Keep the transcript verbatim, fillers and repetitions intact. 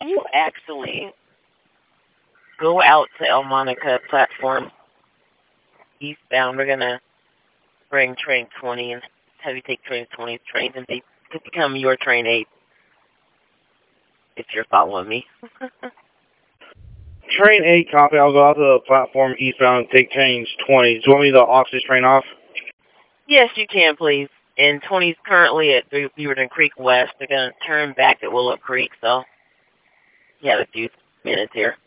you actually go out to El Monica platform eastbound, we're going to bring train twenty and have you take train twenty trains and be, to become your train eight, if you're following me. Train eight, copy. I'll go out to the platform eastbound and take trains twenty. Do you want me to off this train off? Yes, you can, please. And twenty's currently at Beaverton Creek West. They're going to turn back at Willow Creek, so you have a few minutes here.